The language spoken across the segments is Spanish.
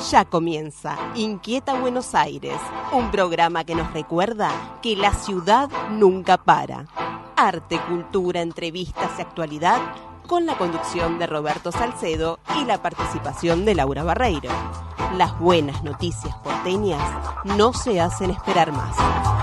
Ya comienza Inquieta Buenos Aires, un programa que nos recuerda que la ciudad nunca para. Arte, cultura, entrevistas y actualidad, con la conducción de Roberto Salcedo y la participación de Laura Barreiro. Las buenas noticias porteñas no se hacen esperar más.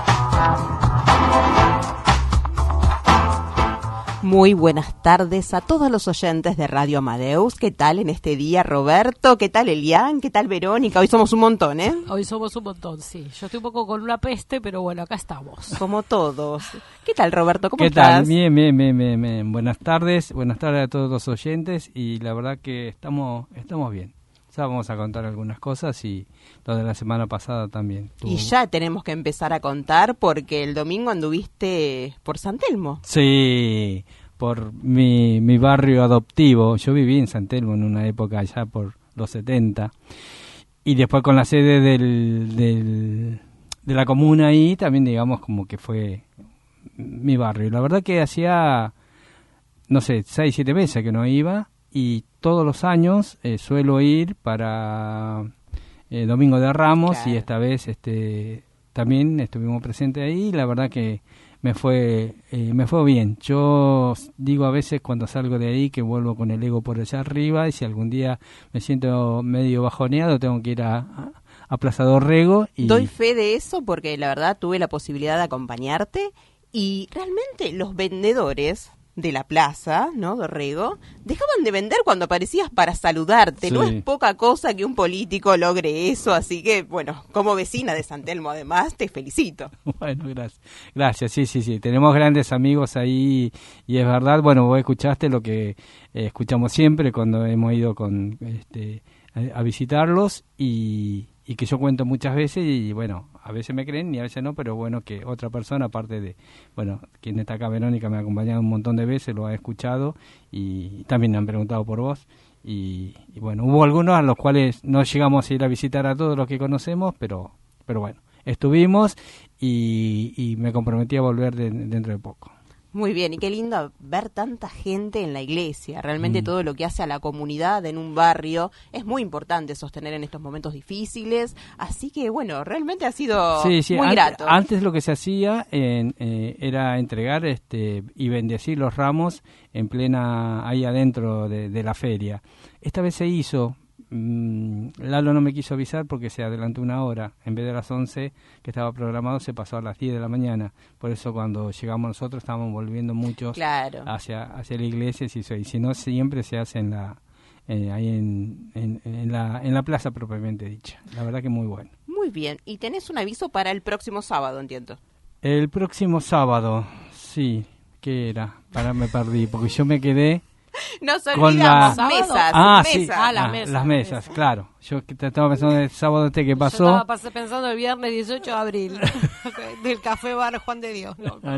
Muy buenas tardes a todos los oyentes de Radio Amadeus. ¿Qué tal en este día, Roberto? ¿Qué tal, Elian? ¿Qué tal, Verónica? Hoy somos un montón, ¿eh? Hoy somos un montón, sí. Yo estoy un poco con una peste, pero bueno, acá estamos. Como todos. ¿Qué tal, Roberto? ¿Cómo estás? ¿Qué tal? Bien. Buenas tardes a todos los oyentes y la verdad que estamos bien. Ya vamos a contar algunas cosas y lo de la semana pasada también. Y ya tenemos que empezar a contar porque el domingo anduviste por San Telmo. Sí, por mi barrio adoptivo. Yo viví en San Telmo en una época allá por los 70 y después con la sede de la comuna ahí también digamos como que fue mi barrio. La verdad que hacía, no sé, 6-7 meses que no iba. Y todos los años suelo ir para Domingo de Ramos, claro. Y esta vez también estuvimos presentes ahí y la verdad que me fue bien. Yo digo a veces cuando salgo de ahí que vuelvo con el ego por allá arriba y si algún día me siento medio bajoneado tengo que ir a Plaza Dorrego. Y doy fe de eso porque la verdad tuve la posibilidad de acompañarte y realmente los vendedores de la plaza, ¿no? Dorrego, dejaban de vender cuando aparecías para saludarte. Sí. No es poca cosa que un político logre eso, así que, bueno, como vecina de San Telmo, además, te felicito. Bueno, gracias, sí. Tenemos grandes amigos ahí y es verdad, bueno, vos escuchaste lo que escuchamos siempre cuando hemos ido a visitarlos y que yo cuento muchas veces y bueno, a veces me creen y a veces no, pero bueno que otra persona, aparte de, bueno, quien está acá, Verónica, me ha acompañado un montón de veces, lo ha escuchado y también me han preguntado por vos y bueno, hubo algunos a los cuales no llegamos a ir a visitar a todos los que conocemos, pero bueno, estuvimos y me comprometí a volver dentro de poco. Muy bien, y qué lindo ver tanta gente en la iglesia. Realmente todo lo que hace a la comunidad en un barrio es muy importante sostener en estos momentos difíciles. Así que, bueno, realmente ha sido muy grato. Antes lo que se hacía era entregar y bendecir los ramos en plena, ahí adentro de la feria. Esta vez se hizo. Lalo no me quiso avisar porque se adelantó una hora, en vez de las 11 que estaba programado se pasó a las 10 de la mañana, por eso cuando llegamos nosotros estábamos volviendo muchos hacia la iglesia y si no siempre se hace ahí en la plaza propiamente dicha, la verdad que muy bueno. Muy bien, y tenés un aviso para el próximo sábado, entiendo. El próximo sábado, sí, ¿qué era? Me perdí, porque yo me quedé nos olvidamos, mesas. Sí. Las mesas, claro. Yo estaba pensando en el sábado que pasó. Yo estaba pensando el viernes 18 de abril, del Café Bar Juan de Dios.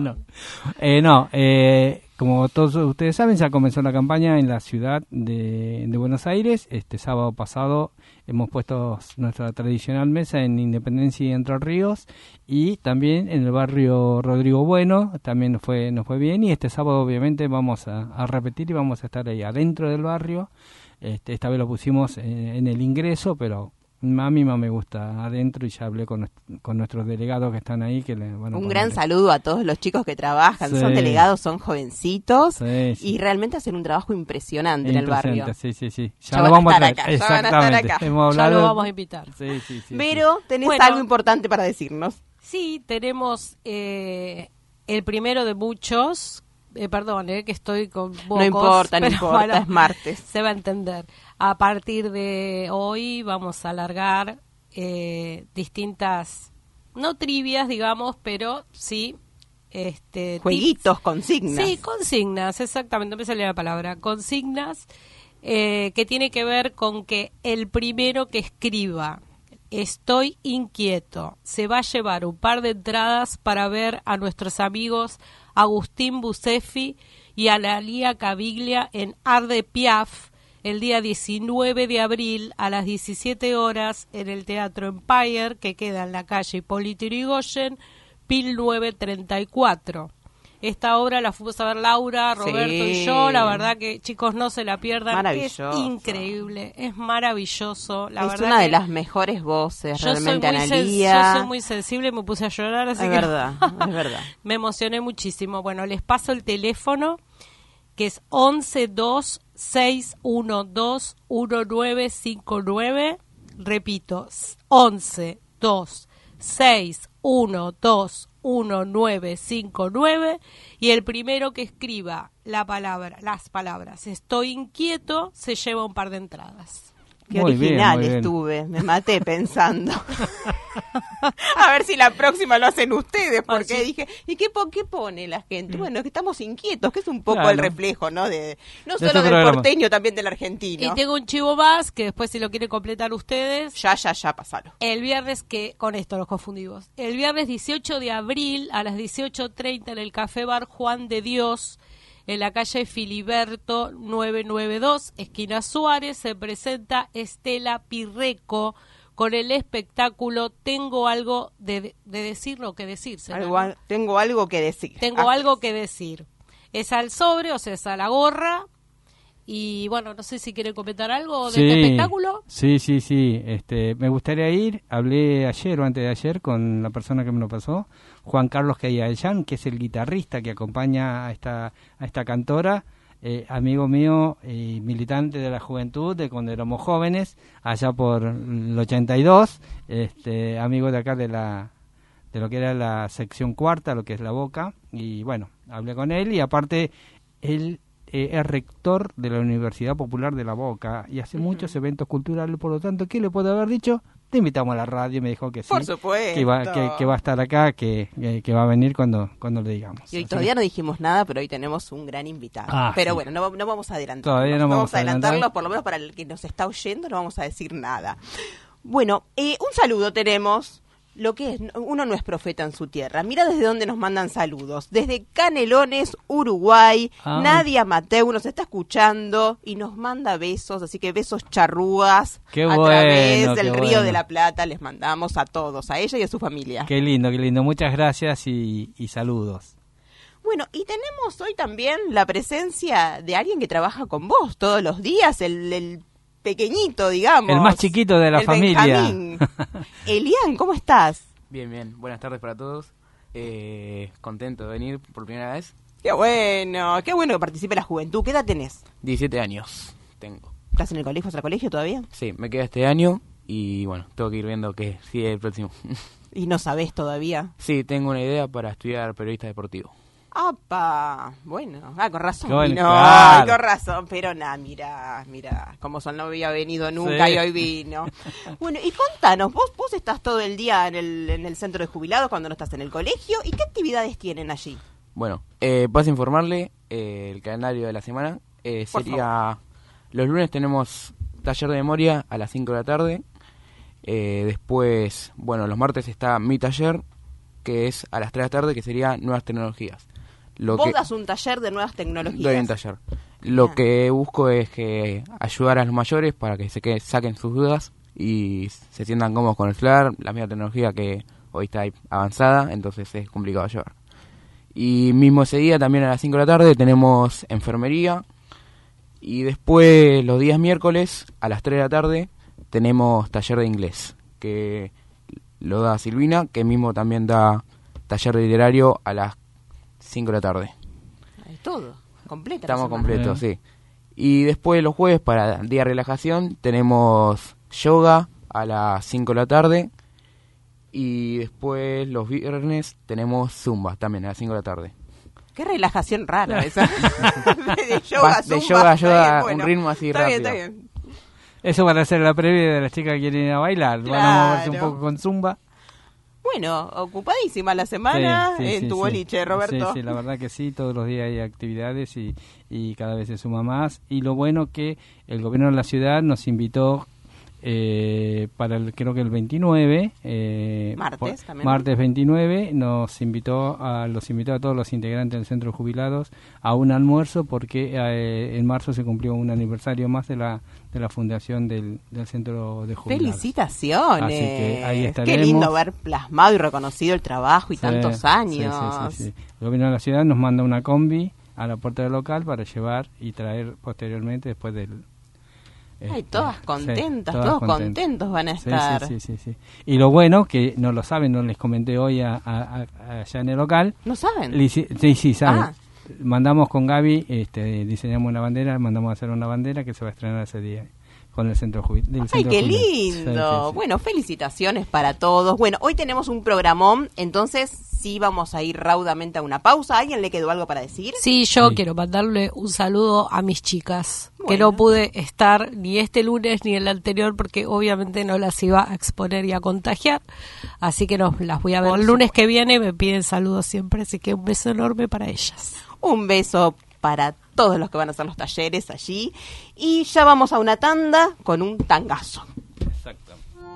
Como todos ustedes saben, ya comenzó la campaña en la ciudad de Buenos Aires. Este sábado pasado hemos puesto nuestra tradicional mesa en Independencia y Entre Ríos y también en el barrio Rodrigo Bueno, también nos fue bien y este sábado obviamente vamos a repetir y vamos a estar ahí adentro del barrio. Esta vez lo pusimos en el ingreso, pero a mí más me gusta adentro y ya hablé con nuestros delegados que están ahí. Un gran saludo a todos los chicos que trabajan, sí. Son delegados, son jovencitos y realmente hacen un trabajo impresionante en el barrio. Sí. Ya lo vamos a traer. Exactamente. Ya lo vamos a invitar. Sí. Pero tenés algo importante para decirnos. Sí, tenemos el primero de muchos. Perdón, que estoy con bocos. No importa, bueno, es martes. Se va a entender. A partir de hoy vamos a alargar distintas, no trivias, digamos, pero sí... jueguitos, consignas. Sí, consignas, exactamente, me salió la palabra. Consignas que tiene que ver con que el primero que escriba "Estoy inquieto" se va a llevar un par de entradas para ver a nuestros amigos Agustín Bucefi y Analía Caviglia en Art de Piaf el día 19 de abril a las 17 horas en el Teatro Empire, que queda en la calle Hipólito Yrigoyen, 1934. Esta obra la fuimos a ver Laura, Roberto y yo. La verdad que, chicos, no se la pierdan. Maravilloso. Es increíble, es maravilloso. La es verdad una de que las mejores voces, yo realmente, soy Analía. yo soy muy sensible y me puse a llorar, así Es que verdad, es verdad. me emocioné muchísimo. Bueno, les paso el teléfono, que es 11-2-612-1959. Repito, 11-2-612-1959. Y el primero que escriba las palabras "estoy inquieto" se lleva un par de entradas. Qué Muy bien, original muy bien. estuve, me maté pensando. A ver si la próxima lo hacen ustedes, porque sí. dije, ¿y qué pone la gente? Bueno, es que estamos inquietos, que es un poco Claro. el reflejo, ¿no? No De solo este del programa. porteño, también del argentino. Y tengo un chivo más, que después si lo quieren completar ustedes. Ya, pasalo. El viernes, que con esto los confundimos, el viernes 18 de abril a las 18:30 en el Café Bar Juan de Dios, en la calle Filiberto 992, esquina Suárez, se presenta Estela Pirreco con el espectáculo Tengo algo de decir, no que decir. Tengo algo que decir. Tengo algo que decir. Es al sobre, o sea, es a la gorra. Y bueno, no sé si quieren comentar algo de este espectáculo. Sí. Me gustaría ir. Hablé ayer o antes de ayer con la persona que me lo pasó, Juan Carlos Cayayán, que es el guitarrista que acompaña a esta cantora, amigo mío y militante de la juventud de cuando éramos jóvenes, allá por el 82, amigo de acá de lo que era la sección cuarta, lo que es La Boca, y bueno, hablé con él y aparte él es rector de la Universidad Popular de La Boca y hace muchos eventos culturales, por lo tanto, ¿qué le puedo haber dicho? Te invitamos a la radio y me dijo que sí. Por supuesto. Que va a estar acá, que va a venir cuando le digamos. Y hoy Así todavía que- no dijimos nada, pero hoy tenemos un gran invitado. Pero sí. bueno, no vamos a adelantarlo. Todavía no vamos a adelantarlo, adelantar. por lo menos para el que nos está oyendo, no vamos a decir nada. Bueno, un saludo tenemos. Lo que es, uno no es profeta en su tierra. Mira desde dónde nos mandan saludos. Desde Canelones, Uruguay. Nadia Mateu nos está escuchando y nos manda besos. Así que besos charrúas Qué a bueno, través qué del Río bueno. de la Plata. Les mandamos a todos, a ella y a su familia. Qué lindo, qué lindo. Muchas gracias y saludos. Bueno, y tenemos hoy también la presencia de alguien que trabaja con vos todos los días, el pequeñito, digamos. El más chiquito de la el familia. Benjamín. Elian, ¿cómo estás? Bien. Buenas tardes para todos. Contento de venir por primera vez. Qué bueno que participe la juventud. ¿Qué edad tenés? 17 años tengo. ¿Estás en el colegio? ¿Vas al colegio todavía? Sí, me queda este año y bueno, tengo que ir viendo qué sigue el próximo. Y no sabés todavía. Sí, tengo una idea para estudiar periodista deportivo. ¡Apa! Bueno, con razón. Bueno, No, claro. con razón, pero nada, mira, como son, no había venido nunca Sí. y hoy vino. Bueno, y contanos, vos estás todo el día en el centro de jubilados cuando no estás en el colegio, ¿y qué actividades tienen allí? Bueno, paso a informarle el calendario de la semana. Sería los lunes tenemos taller de memoria a las 5 de la tarde. Después, bueno, los martes está mi taller, que es a las 3 de la tarde, que sería nuevas tecnologías. Vos das un taller de nuevas tecnologías. Doy un taller. Lo Ah. que busco es que ayudar a los mayores para que saquen sus dudas y se sientan cómodos con el celular, la misma tecnología que hoy está avanzada, entonces es complicado llevar. Y mismo ese día, también a las 5 de la tarde, tenemos enfermería. Y después, los días miércoles, a las 3 de la tarde, tenemos taller de inglés, que lo da Silvina, que mismo también da taller de literario a las 5 de la tarde. Es todo, completa. Estamos la semana. completos, sí. Y después los jueves, para día de relajación, tenemos yoga a las 5 de la tarde. Y después los viernes tenemos zumba también a las 5 de la tarde. Qué relajación rara esa. de yoga, De zumba, yoga, está bien, un ritmo así está rápido. Bien, está bien. Eso para hacer la previa de las chicas que quieren ir a bailar. Van a moverse un Claro. poco con zumba. Bueno, ocupadísima la semana en tu boliche, Roberto. Sí, la verdad que sí, todos los días hay actividades y cada vez se suma más. Y lo bueno que el gobierno de la ciudad nos invitó para creo que el 29, martes 29, los invitó a todos los integrantes del Centro de Jubilados a un almuerzo, porque en marzo se cumplió un aniversario más de la fundación del Centro de Jubilados. ¡Felicitaciones! Así que ahí estaremos. Qué lindo ver plasmado y reconocido el trabajo y tantos años. Sí. El gobierno de la ciudad nos manda una combi a la puerta del local para llevar y traer posteriormente después del... todas contentas, todos contentos van a estar. Sí. Y lo bueno, que no lo saben, no les comenté hoy allá en el local. ¿No saben? Sí, saben. Mandamos con Gaby, diseñamos una bandera, mandamos a hacer una bandera que se va a estrenar ese día con el Centro Jubilado. ¡Ay, qué lindo! Sí. Bueno, felicitaciones para todos. Bueno, hoy tenemos un programón, entonces sí vamos a ir raudamente a una pausa. ¿A alguien le quedó algo para decir? Sí, yo quiero mandarle un saludo a mis chicas, que no pude estar ni este lunes ni el anterior porque obviamente no las iba a exponer y a contagiar, así que no las voy a ver el lunes que viene. Me piden saludos siempre, así que un beso enorme para ellas. Un beso para todos los que van a hacer los talleres allí. Y ya vamos a una tanda con un tangazo. Exacto.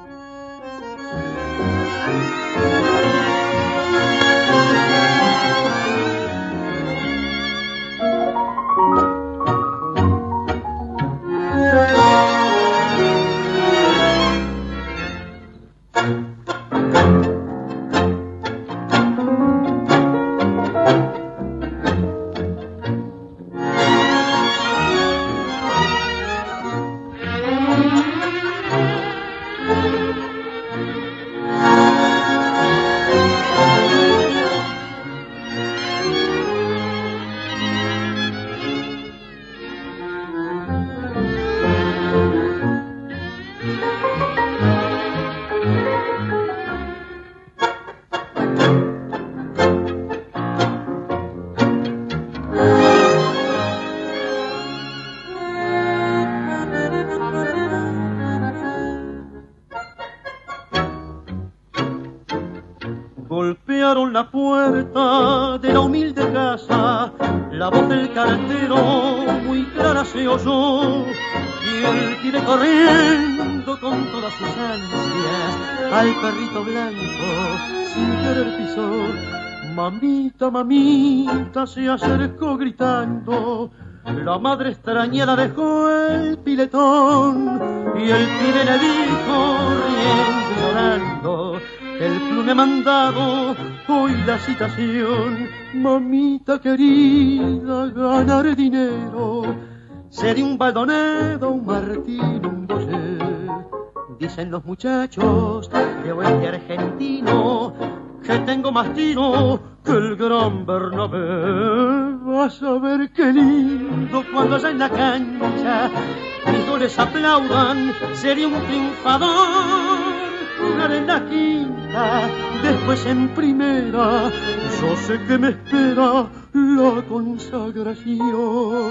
Golpearon la puerta de la humilde casa, la voz del cartero muy clara se oyó, y él viene corriendo con todas sus ansias al perrito blanco sin querer pisó. Mamita, mamita, se acercó gritando, la madre extrañada dejó el piletón, y el pibe le dijo riendo y llorando, el club me ha mandado hoy la citación. Mamita querida, ganar dinero, ser un Baldonedo, un Martín, un Boyer. Dicen los muchachos de oeste argentino que tengo más tiro que el gran Bernabé. Vas a ver qué lindo cuando allá en la cancha mis goles aplaudan, sería un triunfador. Jugar en la quinta, después en primera, yo sé que me espera la consagración.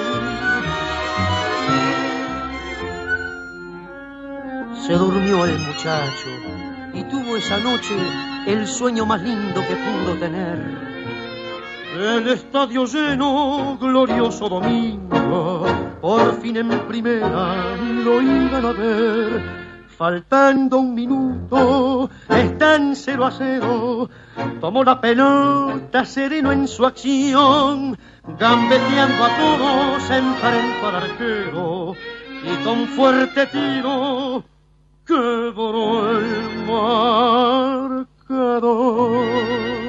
Se durmió el muchacho y tuvo esa noche el sueño más lindo que pudo tener. El estadio lleno, glorioso domingo, por fin en primera lo iban a ver. Faltando un minuto, están 0-0. Tomó la pelota sereno en su acción, gambeteando a todos, enfrentó al arquero y con fuerte tiro quebró el marcador.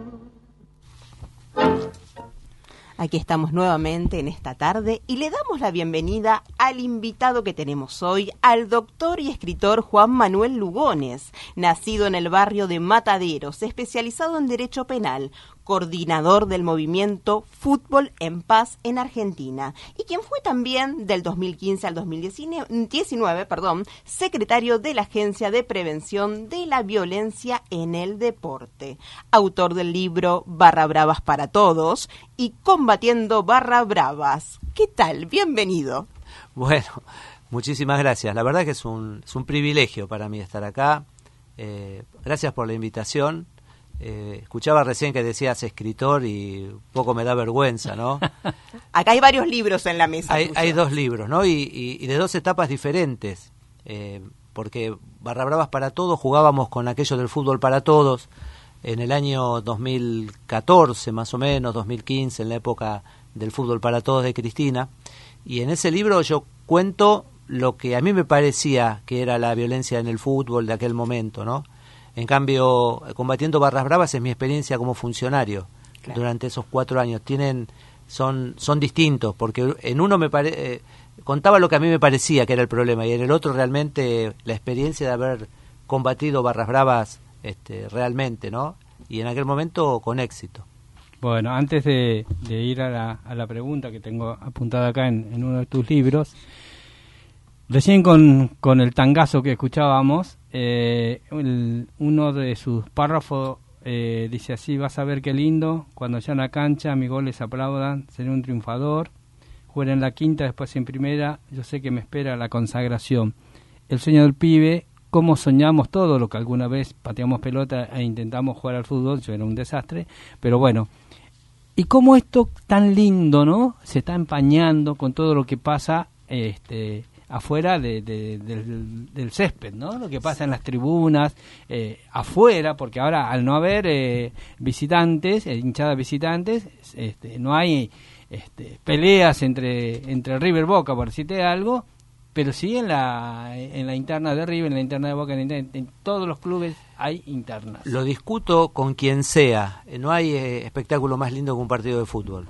Aquí estamos nuevamente en esta tarde y le damos la bienvenida al invitado que tenemos hoy, al doctor y escritor Juan Manuel Lugones, nacido en el barrio de Mataderos, especializado en Derecho Penal, coordinador del movimiento Fútbol en Paz en Argentina, y quien fue también del 2015 al 2019, secretario de la Agencia de Prevención de la Violencia en el Deporte, autor del libro Barra Bravas para Todos y Combatiendo Barra Bravas. ¿Qué tal? Bienvenido. Bueno, muchísimas gracias. La verdad que es un privilegio para mí estar acá. Gracias por la invitación. Escuchaba recién que decías escritor y un poco me da vergüenza, ¿no? Acá hay varios libros en la mesa. Hay dos libros, ¿no? Y de dos etapas diferentes. porque Barra Bravas para Todos jugábamos con aquello del fútbol para todos en el año 2014 más o menos, 2015, en la época del fútbol para todos de Cristina, y en ese libro yo cuento lo que a mí me parecía que era la violencia en el fútbol de aquel momento, ¿no? En cambio, Combatiendo Barras Bravas es mi experiencia como funcionario. Claro. Durante esos 4 años son distintos, porque en uno contaba lo que a mí me parecía que era el problema, y en el otro realmente la experiencia de haber combatido Barras Bravas realmente, ¿no? Y en aquel momento con éxito. Bueno, antes de ir a la pregunta que tengo apuntada acá en uno de tus libros, recién con el tangazo que escuchábamos, uno de sus párrafos dice así: vas a ver qué lindo, cuando ya en la cancha mis goles aplaudan, seré un triunfador, jugaré en la quinta, después en primera, yo sé que me espera la consagración. El sueño del pibe, cómo soñamos todo lo que alguna vez pateamos pelota e intentamos jugar al fútbol, yo era un desastre, pero bueno. Y cómo esto tan lindo, ¿no?, se está empañando con todo lo que pasa afuera del césped, ¿no? Lo que pasa en las tribunas, afuera, porque ahora al no haber visitantes, hinchadas visitantes, no hay peleas entre River Boca, por decirte algo, pero sí en la interna de River, en la interna de Boca, en todos los clubes hay internas. Lo discuto con quien sea, no hay espectáculo más lindo que un partido de fútbol.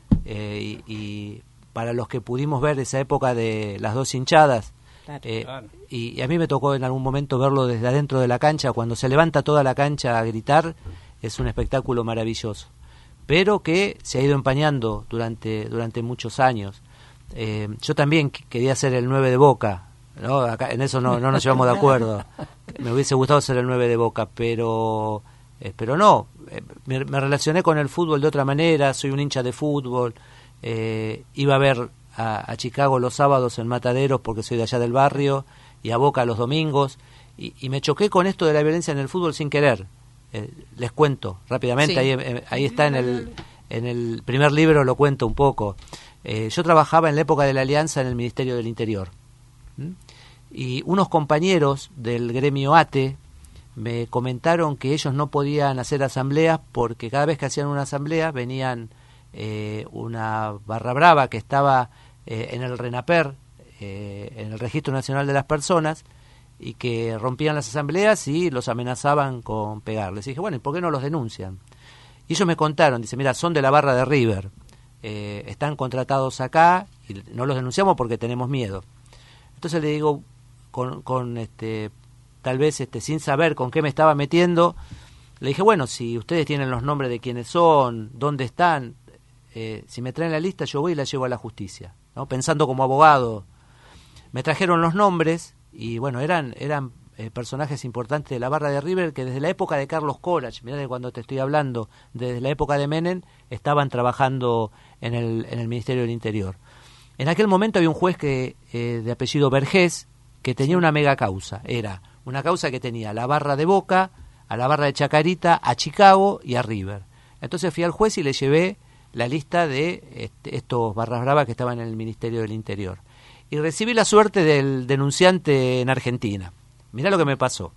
Y para los que pudimos ver esa época de las dos hinchadas, claro. Y a mí me tocó en algún momento verlo desde adentro de la cancha, cuando se levanta toda la cancha a gritar, es un espectáculo maravilloso, pero que se ha ido empañando durante muchos años. Yo también quería ser el 9 de Boca, ¿no? Acá, en eso no nos llevamos de acuerdo. Me hubiese gustado ser el 9 de Boca, pero no, me relacioné con el fútbol de otra manera, soy un hincha de fútbol. Iba a ver a Chicago los sábados en Mataderos porque soy de allá del barrio, y a Boca los domingos, y me choqué con esto de la violencia en el fútbol sin querer. Les cuento rápidamente, sí. Ahí está en el primer libro, lo cuento un poco. Yo trabajaba en la época de la Alianza en el Ministerio del Interior, y unos compañeros del gremio ATE me comentaron que ellos no podían hacer asambleas porque cada vez que hacían una asamblea venían una barra brava que estaba en el RENAPER, en el Registro Nacional de las Personas, y que rompían las asambleas y los amenazaban con pegarles. Y dije, bueno, ¿y por qué no los denuncian? Y ellos me contaron, dice, mira, son de la barra de River, están contratados acá y no los denunciamos porque tenemos miedo. Entonces le digo, tal vez sin saber con qué me estaba metiendo, le dije, bueno, si ustedes tienen los nombres de quiénes son, dónde están, si me traen la lista yo voy y la llevo a la justicia, ¿no? Pensando como abogado. Me trajeron los nombres y bueno, eran personajes importantes de la barra de River que desde la época de Carlos Corach, mirá de cuando te estoy hablando, desde la época de Menem, estaban trabajando en el Ministerio del Interior. En aquel momento había un juez de apellido Vergés que tenía una mega causa. Era una causa que tenía a la barra de Boca, a la barra de Chacarita, a Chicago y a River. Entonces fui al juez y le llevé la lista de estos barras bravas que estaban en el Ministerio del Interior. Y recibí la suerte del denunciante en Argentina. Mirá lo que me pasó.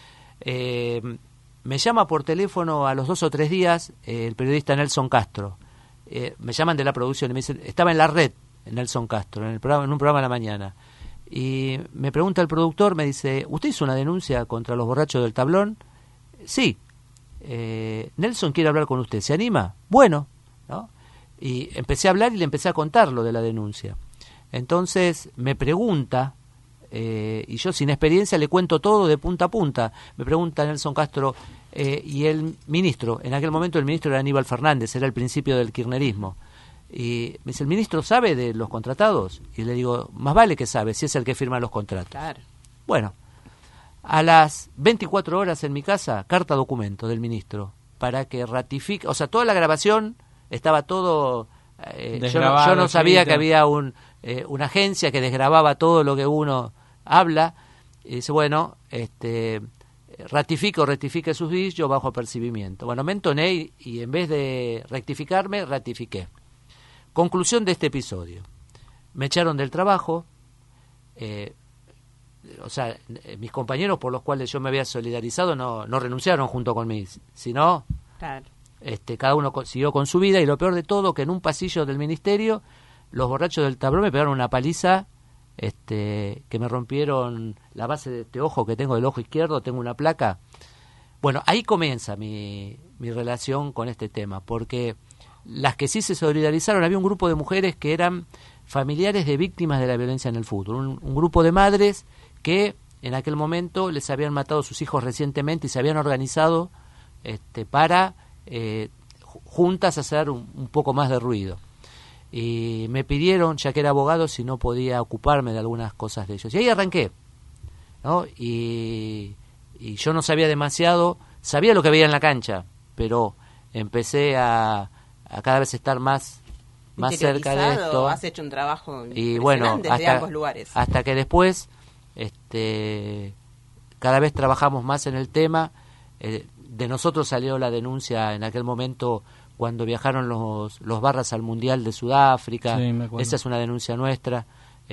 Me llama por teléfono a los 2 o 3 días el periodista Nelson Castro. Me llaman de la producción y me dicen, estaba en la red Nelson Castro, en un programa de la mañana. Y me pregunta el productor, me dice, ¿usted hizo una denuncia contra los borrachos del tablón? Sí. Nelson quiere hablar con usted, ¿se anima? Bueno, ¿no? Y empecé a hablar y le empecé a contar lo de la denuncia. Entonces me pregunta, y yo sin experiencia le cuento todo de punta a punta. Me pregunta Nelson Castro, y el ministro, en aquel momento el ministro era Aníbal Fernández, era el principio del kirchnerismo. Y me dice, ¿el ministro sabe de los contratados? Y le digo, más vale que sabe, si es el que firma los contratos. Claro. Bueno, a las 24 horas en mi casa, carta documento del ministro, para que ratifique, o sea, toda la grabación estaba todo... yo no sabía que había una agencia que desgrababa todo lo que uno habla, y dice, bueno, rectifique sus dichos, yo bajo apercibimiento. Bueno, me entoné y en vez de rectificarme, ratifiqué. Conclusión de este episodio. Me echaron del trabajo, o sea, mis compañeros por los cuales yo me había solidarizado no renunciaron junto conmigo, sino Claro. cada uno siguió con su vida, y lo peor de todo, que en un pasillo del ministerio los borrachos del tablón me pegaron una paliza, que me rompieron la base de este ojo que tengo del ojo izquierdo, tengo una placa. Bueno, ahí comienza mi relación con este tema, porque las que sí se solidarizaron, había un grupo de mujeres que eran familiares de víctimas de la violencia en el fútbol, un grupo de madres que en aquel momento les habían matado a sus hijos recientemente y se habían organizado para juntas hacer un poco más de ruido. Y me pidieron, ya que era abogado, si no podía ocuparme de algunas cosas de ellos. Y ahí arranqué, ¿no? Y yo no sabía demasiado, sabía lo que veía en la cancha, pero empecé a cada vez estar más cerca de esto. Has hecho un trabajo y bueno, desde ambos lugares. Hasta que después cada vez trabajamos más en el tema. De nosotros salió la denuncia en aquel momento cuando viajaron los Barras al Mundial de Sudáfrica. Sí, me acuerdo. Esa es una denuncia nuestra.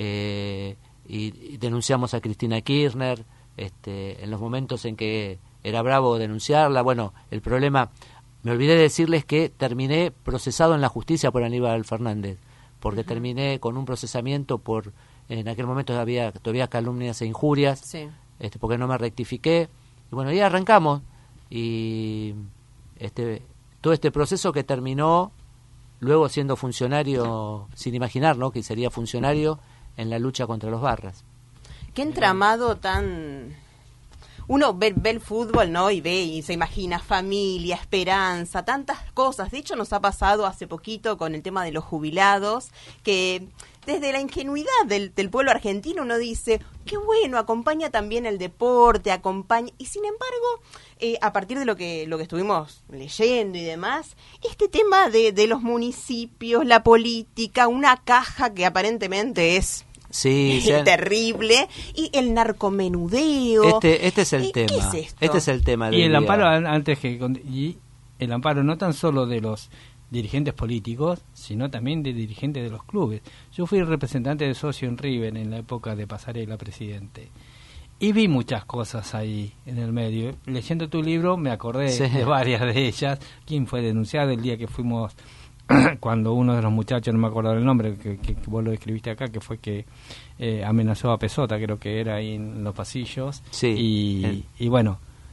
Y denunciamos a Cristina Kirchner en los momentos en que era bravo denunciarla. Bueno, el problema, me olvidé de decirles que terminé procesado en la justicia por Aníbal Fernández, porque terminé con un procesamiento en aquel momento había todavía calumnias e injurias, Sí. porque no me rectifiqué. Y bueno, ahí arrancamos, y todo este proceso que terminó luego siendo funcionario, sin imaginar, ¿no?, que sería funcionario en la lucha contra los Barras. Qué entramado tan... Uno ve el fútbol, ¿no? Y ve y se imagina familia, esperanza, tantas cosas. De hecho, nos ha pasado hace poquito con el tema de los jubilados, que desde la ingenuidad del pueblo argentino uno dice, qué bueno, acompaña también el deporte, acompaña... Y sin embargo, a partir de lo que estuvimos leyendo y demás, este tema de los municipios, la política, una caja que aparentemente es... Sí, terrible, y el narcomenudeo. Este es el tema. ¿Qué es esto? Este es el tema. Y el amparo, y el amparo no tan solo de los dirigentes políticos, sino también de dirigentes de los clubes. Yo fui representante de socio en River en la época de Pasarela presidente, y vi muchas cosas ahí en el medio. Leyendo tu libro me acordé de varias de ellas. ¿Quién fue denunciado el día que fuimos? Cuando uno de los muchachos, no me acuerdo el nombre, que vos lo escribiste acá, que fue que amenazó a Pesota, creo que era ahí en los pasillos. Sí. Y bueno,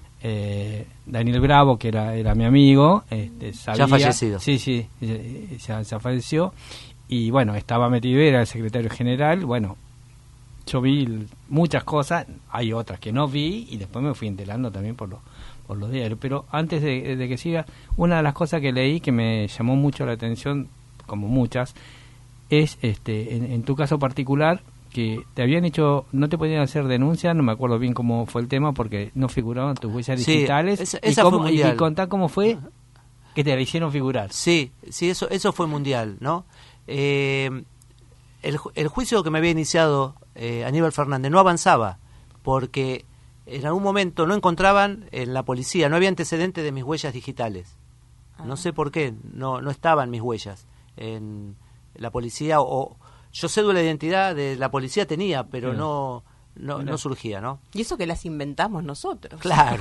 Daniel Bravo, que era mi amigo, sabía, ya fallecido. Sí, ya falleció. Y bueno, estaba metido, era el secretario general. Bueno, yo vi muchas cosas, hay otras que no vi, y después me fui enterando también por los diarios. Pero antes de que siga, una de las cosas que leí que me llamó mucho la atención, como muchas, es en tu caso particular, que te habían hecho, no te podían hacer denuncia, no me acuerdo bien cómo fue el tema, porque no figuraban tus huellas digitales. Esa fue mundial. Y contá cómo fue que te la hicieron figurar. Sí, eso fue mundial, ¿no? El juicio que me había iniciado Aníbal Fernández no avanzaba, porque en algún momento no encontraban en la policía, no había antecedentes de mis huellas digitales. No sé por qué, no estaban mis huellas en la policía, o yo cédula de identidad de la policía tenía, pero no surgía, ¿no? Y eso que las inventamos nosotros. Claro.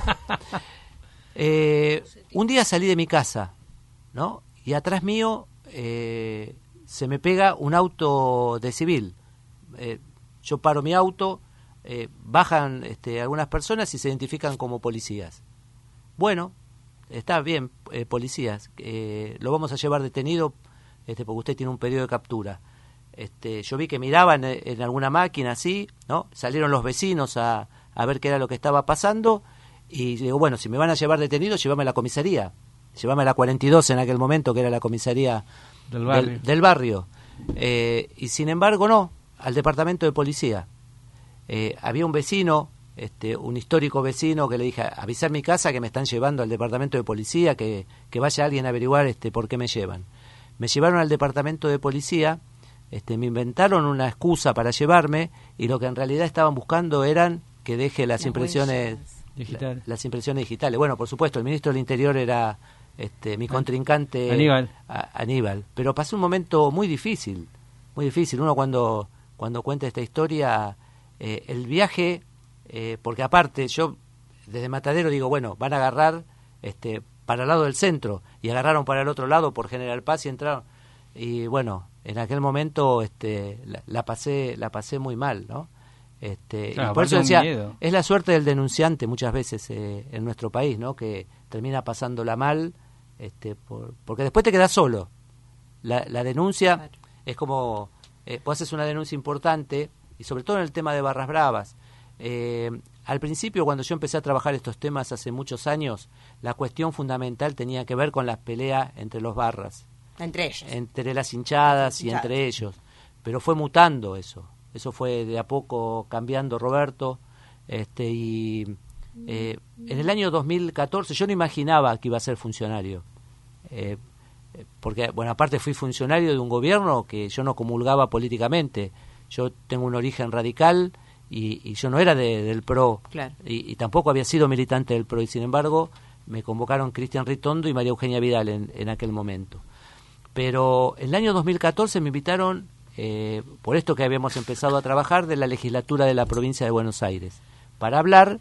Un día salí de mi casa, ¿no? Y atrás mío se me pega un auto de civil. Yo paro mi auto, bajan algunas personas y se identifican como policías. Bueno, está bien, policías, lo vamos a llevar detenido porque usted tiene un pedido de captura. Yo vi que miraban en alguna máquina así, ¿no? Salieron los vecinos a ver qué era lo que estaba pasando, y digo, bueno, si me van a llevar detenido, llévame a la comisaría, llévame a la 42 en aquel momento, que era la comisaría del barrio. Y sin embargo no, al departamento de policía. Había un vecino, un histórico vecino, que le dije, avisar mi casa que me están llevando al departamento de policía, que vaya alguien a averiguar por qué me llevan. Me llevaron al departamento de policía, me inventaron una excusa para llevarme, y lo que en realidad estaban buscando eran que deje las impresiones digitales. Las impresiones digitales. Bueno, por supuesto, el ministro del Interior era mi contrincante Aníbal. Pero pasé un momento muy difícil. Uno cuando cuenta esta historia el viaje, porque aparte yo desde Matadero digo, bueno, van a agarrar para el lado del centro, y agarraron para el otro lado por General Paz y entraron, y bueno, en aquel momento la pasé muy mal, ¿no? Claro, y por eso decía, miedo. es la suerte del denunciante muchas veces en nuestro país, ¿no? Que termina pasándola mal, porque después te quedas solo. La denuncia, claro, es como, vos haces una denuncia importante, y sobre todo en el tema de barras bravas. Al principio, cuando yo empecé a trabajar estos temas hace muchos años, la cuestión fundamental tenía que ver con las peleas entre los barras. Entre ellos. Entre las hinchadas y entre ellos. Pero fue mutando eso. Eso fue de a poco cambiando, Roberto. En el año 2014 yo no imaginaba que iba a ser funcionario. Porque, bueno, aparte fui funcionario de un gobierno que yo no comulgaba políticamente. Yo tengo un origen radical y yo no era del PRO. Claro. Y tampoco había sido militante del PRO. Y sin embargo, me convocaron Cristian Ritondo y María Eugenia Vidal en aquel momento. Pero en el año 2014 me invitaron, por esto que habíamos empezado a trabajar, de la legislatura de la provincia de Buenos Aires, para hablar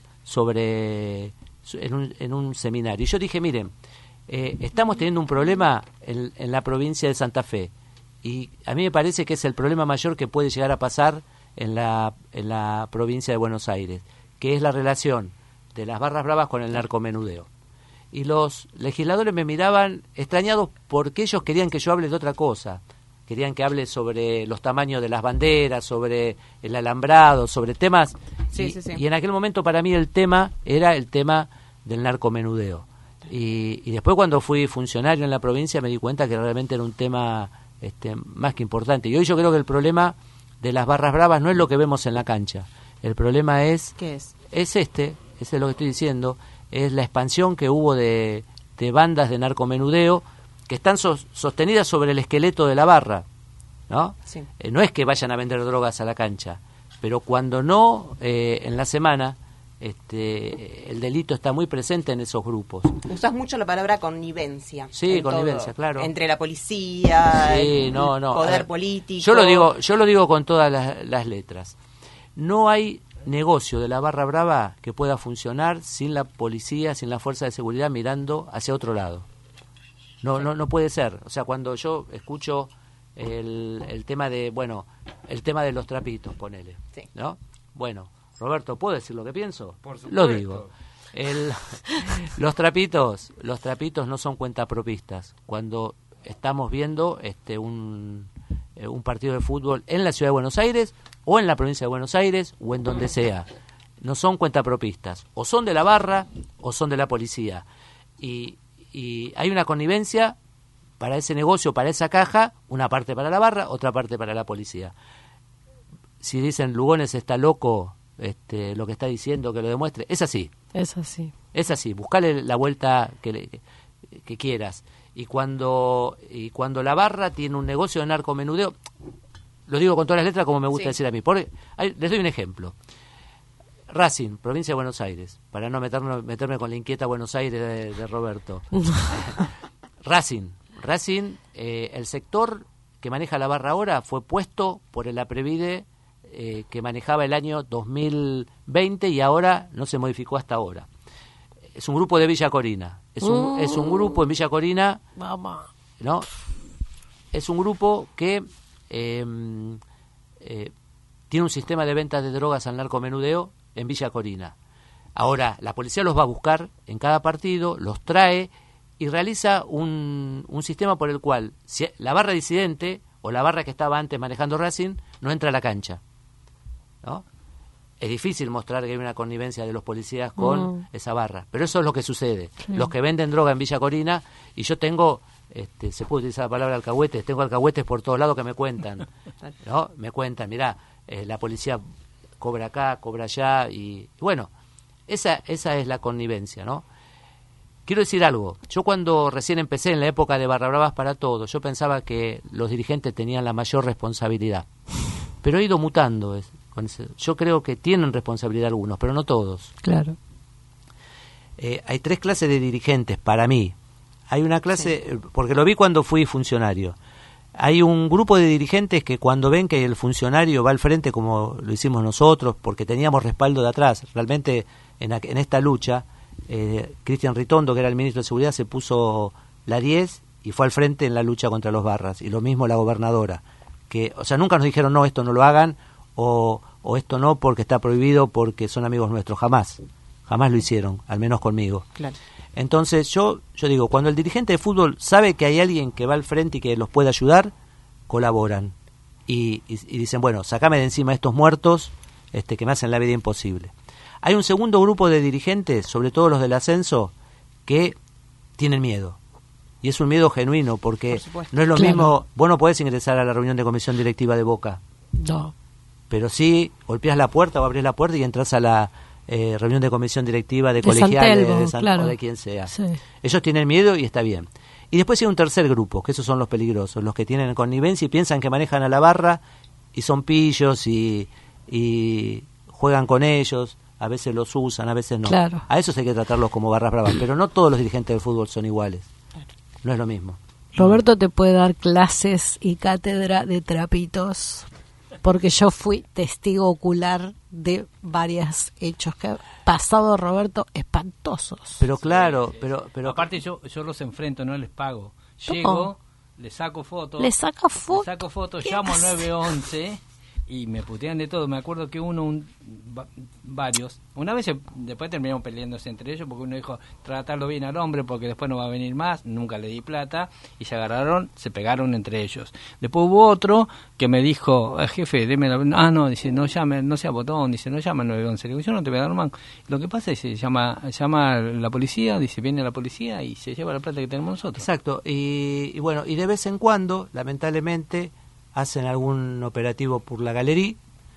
en un seminario. Y yo dije, miren, estamos teniendo un problema en la provincia de Santa Fe, y a mí me parece que es el problema mayor que puede llegar a pasar en la provincia de Buenos Aires, que es la relación de las barras bravas con el narcomenudeo. Y los legisladores me miraban extrañados porque ellos querían que yo hable de otra cosa. Querían que hable sobre los tamaños de las banderas, sobre el alambrado, sobre temas. Sí. Y en aquel momento para mí el tema era el tema del narcomenudeo. Y después, cuando fui funcionario en la provincia, me di cuenta que realmente era un tema más que importante. Y hoy yo creo que el problema de las barras bravas no es lo que vemos en la cancha. El problema es... ¿Qué es? Es lo que estoy diciendo, es la expansión que hubo de bandas de narcomenudeo que están sostenidas sobre el esqueleto de la barra, ¿no? Sí. No es que vayan a vender drogas a la cancha, pero cuando no, en la semana, el delito está muy presente en esos grupos. Usas mucho la palabra connivencia. Sí, connivencia, claro. Entre la policía, sí, el poder político. Yo lo digo con todas las letras. No hay negocio de la barra brava que pueda funcionar sin la policía, sin la fuerza de seguridad mirando hacia otro lado. No puede ser. O sea, cuando yo escucho el tema de, bueno, el tema de los trapitos, ponele, sí, ¿no? Bueno, Roberto, ¿puedo decir lo que pienso? Por supuesto. Lo digo. Los trapitos no son cuentapropistas. Cuando estamos viendo un partido de fútbol en la ciudad de Buenos Aires o en la provincia de Buenos Aires o en donde sea, no son cuentapropistas, o son de la barra o son de la policía, y hay una connivencia para ese negocio, para esa caja, una parte para la barra, otra parte para la policía. Si dicen Lugones está loco, lo que está diciendo, que lo demuestre, es así, buscale la vuelta que quieras. Y cuando la barra tiene un negocio de narcomenudeo, lo digo con todas las letras como me gusta decir a mí. Les doy un ejemplo. Racing, provincia de Buenos Aires, para no meterme con la inquieta Buenos Aires de Roberto. Racing, el sector que maneja la barra ahora fue puesto por el Aprevide que manejaba el año 2020 y ahora no se modificó hasta ahora. Es un grupo de Villa Corina. Es un grupo en Villa Corina, ¿no? Es un grupo que tiene un sistema de venta de drogas al narcomenudeo en Villa Corina. Ahora, la policía los va a buscar en cada partido, los trae y realiza un sistema por el cual si la barra disidente o la barra que estaba antes manejando Racing no entra a la cancha, ¿no? Es difícil mostrar que hay una connivencia de los policías con esa barra, pero eso es lo que sucede. Sí. Los que venden droga en Villa Corina, y yo tengo, se puede utilizar la palabra alcahuetes, tengo alcahuetes por todos lados que me cuentan, ¿no? Me cuentan, mirá, la policía cobra acá, cobra allá, y bueno, esa es la connivencia, ¿no? Quiero decir algo, yo cuando recién empecé en la época de Barra Bravas para Todos, yo pensaba que los dirigentes tenían la mayor responsabilidad, pero he ido mutando. Yo creo que tienen responsabilidad algunos, pero no todos. Claro. Hay tres clases de dirigentes para mí. Hay una clase, porque lo vi cuando fui funcionario. hay un grupo de dirigentes que cuando ven que el funcionario va al frente como lo hicimos nosotros, porque teníamos respaldo de atrás, realmente en esta lucha, Cristian Ritondo, que era el ministro de Seguridad, se puso la 10 y fue al frente en la lucha contra los barras, y lo mismo la gobernadora, que, o sea, nunca nos dijeron no, esto no lo hagan, o esto no porque está prohibido porque son amigos nuestros, jamás lo hicieron, al menos conmigo. Claro. Entonces yo digo, cuando el dirigente de fútbol sabe que hay alguien que va al frente y que los puede ayudar, colaboran y dicen, bueno, sacame de encima estos muertos que me hacen la vida imposible. Hay un segundo grupo de dirigentes, sobre todo los del ascenso, que tienen miedo. Y es un miedo genuino, porque no es lo mismo, vos no podés ingresar a la reunión de comisión directiva de Boca. No. Pero sí golpeás la puerta o abrís la puerta y entras a la reunión de comisión directiva de colegiales o de quien sea. Sí. Ellos tienen miedo y está bien. Y después hay un tercer grupo, que esos son los peligrosos, los que tienen connivencia y piensan que manejan a la barra y son pillos y juegan con ellos, a veces los usan, a veces no. Claro. A esos hay que tratarlos como barras bravas, pero no todos los dirigentes del fútbol son iguales. No es lo mismo. Roberto te puede dar clases y cátedra de trapitos, porque yo fui testigo ocular de varios hechos que ha pasado, Roberto, espantosos. Pero claro, pero aparte yo los enfrento, no les pago. Llego, le saco fotos. ¿Le saca fotos? Le saco fotos, llamo al 911 y me putean de todo. Me acuerdo que varios, una vez después terminamos peleándose entre ellos porque uno dijo tratarlo bien al hombre porque después no va a venir más, nunca le di plata y se agarraron, se pegaron entre ellos. Después hubo otro que me dijo, jefe, deme la... no, dice, no llame, no sea botón, dice, no llama al 911. Le digo, yo no te voy a dar un mango. Lo que pasa es que llama a la policía, dice, viene la policía y se lleva la plata que tenemos nosotros. Exacto, y bueno, y de vez en cuando, lamentablemente, hacen algún operativo por la galería.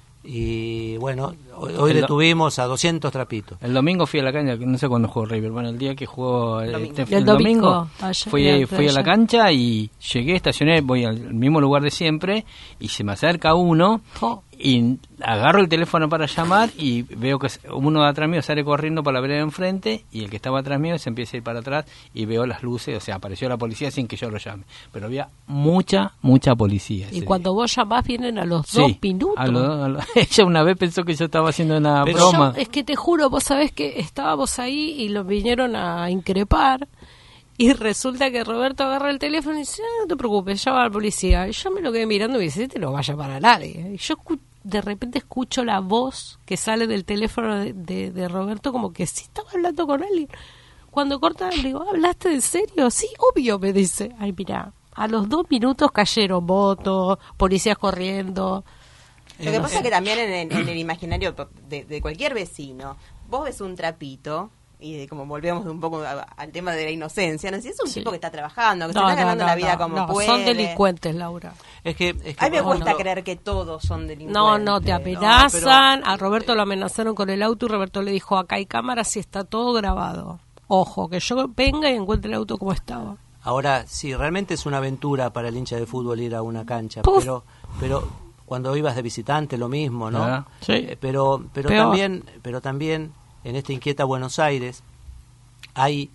Y bueno, hoy detuvimos a 200 trapitos. El domingo fui a la cancha, no sé cuándo jugó River. Bueno, el día que jugó el domingo fui a la cancha y llegué, estacioné, voy al mismo lugar de siempre y se me acerca uno y agarro el teléfono para llamar y veo que uno de atrás mío sale corriendo para la vereda enfrente y el que estaba atrás mío se empieza a ir para atrás y veo las luces, o sea, apareció la policía sin que yo lo llame. Pero había mucha policía. Y cuando vos llamás vienen a los 2 minutos. Ella una vez pensó que yo estaba haciendo una broma. Es que te juro, vos sabés que estábamos ahí y los vinieron a increpar y resulta que Roberto agarra el teléfono y dice, no te preocupes, llama a la policía. Y yo me lo quedé mirando y me dice, no va a llamar a nadie. Y yo de repente escucho la voz que sale del teléfono de Roberto como que sí estaba hablando con alguien. Cuando corta, le digo, ¿hablaste en serio? Sí, obvio, me dice. Ay, mira, a los 2 minutos cayeron motos, policías corriendo. Lo que pasa es que también en el imaginario de cualquier vecino, vos ves un trapito, y como volvemos un poco al tema de la inocencia, ¿no? Si es un tipo que está trabajando, que se está ganando la vida como puede. Son delincuentes, Laura. Es que a mí me cuesta creer que todos son delincuentes. No, te amenazan. A Roberto lo amenazaron con el auto y Roberto le dijo, acá hay cámaras y está todo grabado. Ojo, que yo venga y encuentre el auto como estaba. Ahora, sí, realmente es una aventura para el hincha de fútbol ir a una cancha, pero cuando ibas de visitante lo mismo, ¿no? Sí. Pero también en esta inquieta Buenos Aires hay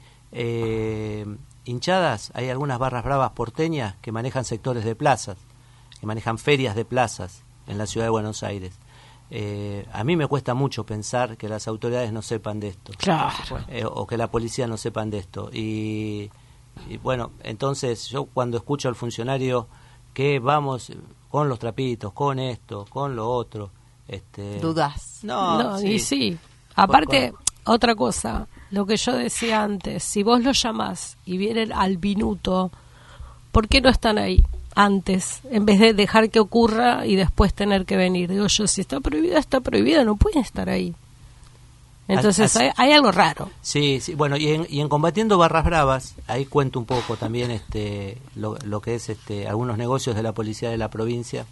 hinchadas, hay algunas barras bravas porteñas que manejan sectores de plazas, que manejan ferias de plazas en la ciudad de Buenos Aires. A mí me cuesta mucho pensar que las autoridades no sepan de esto. Claro. O que la policía no sepan de esto. Y bueno, entonces yo cuando escucho al funcionario que vamos con los trapitos, con esto, con lo otro, ¿dudás? No, sí. Aparte, otra cosa, lo que yo decía antes, si vos lo llamás y vienen al minuto, ¿por qué no están ahí antes? En vez de dejar que ocurra y después tener que venir. Digo yo, si está prohibida, no pueden estar ahí. Entonces hay algo raro. Sí, bueno, y en Combatiendo Barras Bravas, ahí cuento un poco también lo que es algunos negocios de la policía de la provincia,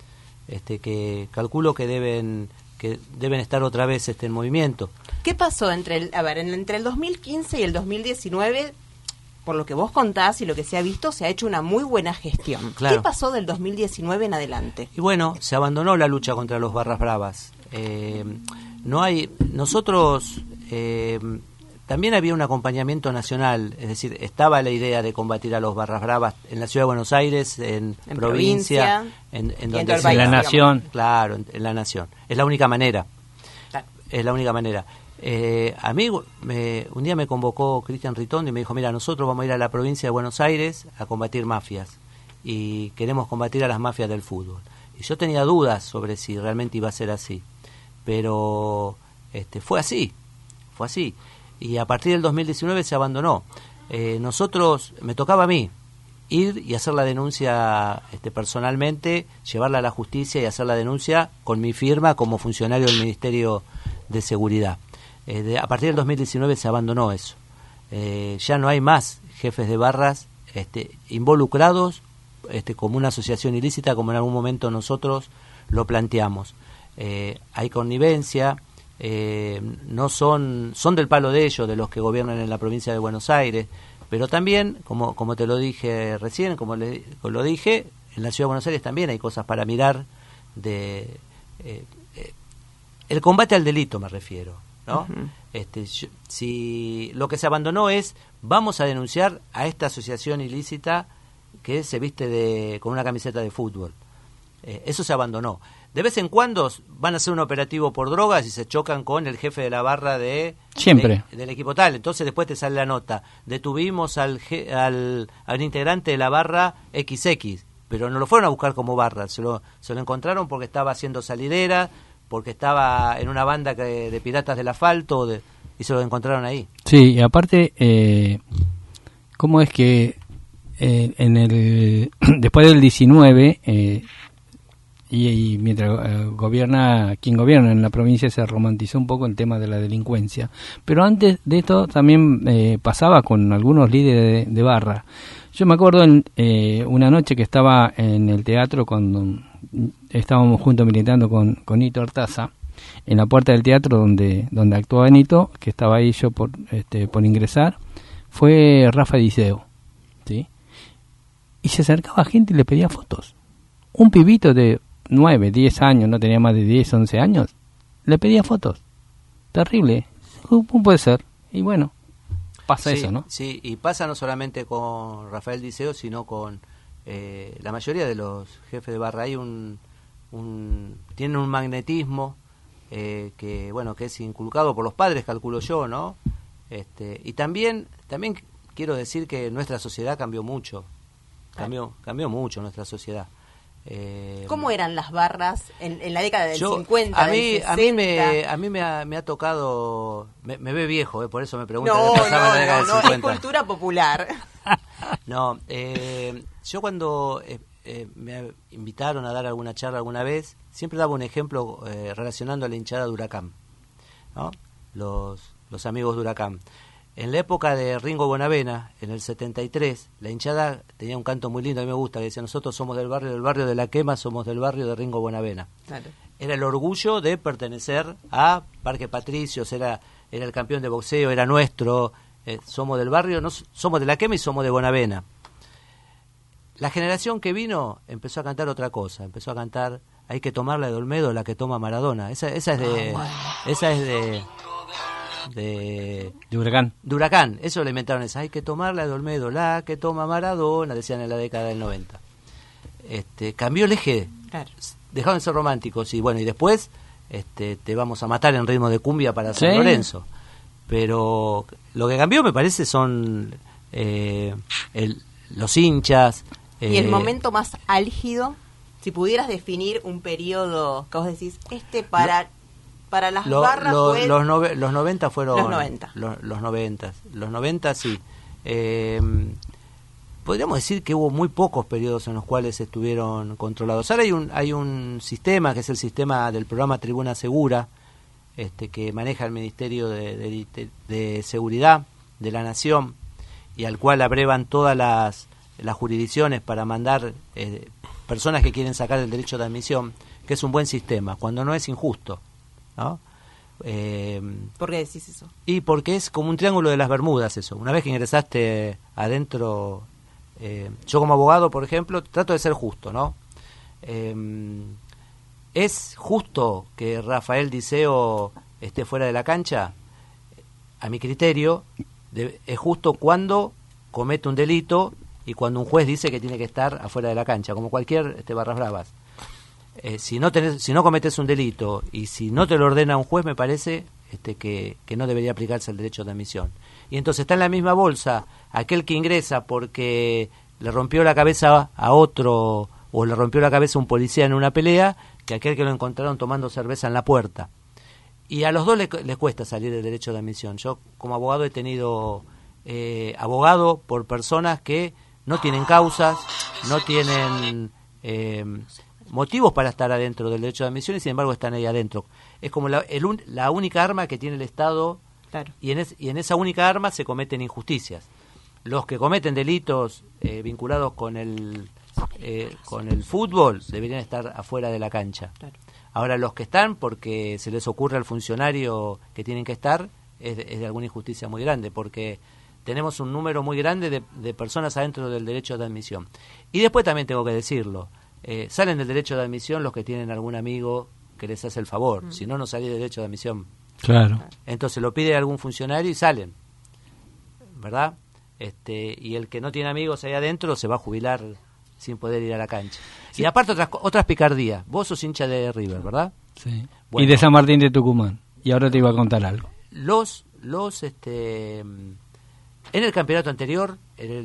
que calculo que deben estar otra vez en movimiento. ¿Qué pasó entre el 2015 y el 2019? Por lo que vos contás y lo que se ha visto, se ha hecho una muy buena gestión. Claro. ¿Qué pasó del 2019 en adelante? Y bueno, se abandonó la lucha contra los barras bravas. Nosotros también había un acompañamiento nacional, es decir, estaba la idea de combatir a los barras bravas en la Ciudad de Buenos Aires, en provincia, en donde en la nación. Claro, en la nación. Es la única manera. Claro. Es la única manera. A mí un día me convocó Cristian Ritondo y me dijo, mira, nosotros vamos a ir a la provincia de Buenos Aires a combatir mafias y queremos combatir a las mafias del fútbol. Y yo tenía dudas sobre si realmente iba a ser así, pero fue así. Y a partir del 2019 se abandonó. Me tocaba a mí ir y hacer la denuncia personalmente, llevarla a la justicia y hacer la denuncia con mi firma como funcionario del Ministerio de Seguridad. A partir del 2019 se abandonó eso. Ya no hay más jefes de barras involucrados como una asociación ilícita, como en algún momento nosotros lo planteamos. Hay connivencia, no son del palo de ellos, de los que gobiernan en la provincia de Buenos Aires, pero también, como te lo dije recién, como lo dije, en la Ciudad de Buenos Aires también hay cosas para mirar el combate al delito, me refiero, ¿no? Uh-huh. Si lo que se abandonó es, vamos a denunciar a esta asociación ilícita que se viste con una camiseta de fútbol. Eso se abandonó. De vez en cuando van a hacer un operativo por drogas y se chocan con el jefe de la barra siempre del equipo tal. Entonces después te sale la nota. Detuvimos al integrante de la barra XX, pero no lo fueron a buscar como barra. Se lo encontraron porque estaba haciendo salidera, porque estaba en una banda de piratas del asfalto y se lo encontraron ahí. Sí, y aparte, ¿cómo es que después del 19... y mientras quien gobierna en la provincia se romantizó un poco el tema de la delincuencia, pero antes de esto también pasaba con algunos líderes de barra. Yo me acuerdo una noche que estaba en el teatro cuando estábamos juntos militando con Nito Artaza, en la puerta del teatro donde actuaba Nito, que estaba ahí yo por ingresar, fue Rafa Diceo, ¿sí? Y se acercaba gente y le pedía fotos. Un pibito de 9, 10 años, no tenía más de 10, 11 años, le pedía fotos. Terrible. ¿Cómo puede ser? Y bueno, pasa eso, ¿no? Sí, y pasa no solamente con Rafael Diceo, sino con la mayoría de los jefes de barra. Hay tienen un magnetismo que es inculcado por los padres, calculo yo, ¿no? Y también quiero decir que nuestra sociedad cambió mucho. Cambió mucho nuestra sociedad. ¿Cómo eran las barras en la década del 50, a mí, del 60? A mí me ha tocado, me ve viejo, por eso me preguntan no, qué pasaba en la década del 50. Es cultura popular. No, yo cuando me invitaron a dar alguna charla alguna vez, siempre daba un ejemplo relacionando a la hinchada de Huracán, ¿no? Los amigos de Huracán. En la época de Ringo Bonavena, en el 73, la hinchada tenía un canto muy lindo, a mí me gusta, que decía, nosotros somos del barrio de La Quema, somos del barrio de Ringo Bonavena. Claro. Era el orgullo de pertenecer a Parque Patricios, era el campeón de boxeo, era nuestro, somos del barrio, somos de La Quema y somos de Bonavena. La generación que vino empezó a cantar otra cosa, empezó a cantar Hay que tomarla de Olmedo, la que toma Maradona. Esa es de Huracán. De Huracán, eso le inventaron esa. Hay que tomarla de Olmedo, la que toma Maradona, decían en la década del 90. Cambió el eje, claro. Dejaron de ser románticos y bueno, y después te vamos a matar en ritmo de cumbia para San Lorenzo. Pero lo que cambió me parece son los hinchas. Y el momento más álgido, si pudieras definir un periodo que vos decís, para las barras fue... Los 90 fueron... Los 90. Los 90 sí. Podríamos decir que hubo muy pocos periodos en los cuales estuvieron controlados. Ahora hay un sistema, que es el sistema del programa Tribuna Segura, que maneja el Ministerio de Seguridad de la Nación, y al cual abrevan todas las jurisdicciones para mandar personas que quieren sacar el derecho de admisión, que es un buen sistema, cuando no es injusto, ¿no? ¿Por qué decís eso? Y porque es como un triángulo de las Bermudas eso. Una vez que ingresaste adentro, yo como abogado, por ejemplo, trato de ser justo, ¿no? ¿Es justo que Rafael Diceo esté fuera de la cancha? a mi criterio, es justo cuando comete un delito y cuando un juez dice que tiene que estar afuera de la cancha, como cualquier barras bravas. Si no cometes un delito y si no te lo ordena un juez, me parece que no debería aplicarse el derecho de admisión. Y entonces está en la misma bolsa aquel que ingresa porque le rompió la cabeza a otro o le rompió la cabeza a un policía en una pelea, que aquel que lo encontraron tomando cerveza en la puerta. Y a los dos les cuesta salir del derecho de admisión. Yo como abogado he tenido abogado por personas que no tienen causas, no tienen motivos para estar adentro del derecho de admisión y sin embargo están ahí adentro. Es como la única arma que tiene el Estado. Claro. Y en esa única arma se cometen injusticias. Los que cometen delitos vinculados con el fútbol deberían estar afuera de la cancha. Claro. Ahora los que están porque se les ocurre al funcionario que tienen que estar es de alguna injusticia muy grande, porque tenemos un número muy grande de personas adentro del derecho de admisión. Y después también tengo que decirlo, salen del derecho de admisión los que tienen algún amigo que les hace el favor, si no, no salís del derecho de admisión. Claro. Entonces lo pide algún funcionario y salen, ¿verdad? Y el que no tiene amigos ahí adentro se va a jubilar sin poder ir a la cancha. Sí. Y aparte otras picardías. Vos sos hincha de River, ¿verdad? Sí. Bueno, y de San Martín de Tucumán. Y ahora te iba a contar algo. En el campeonato anterior,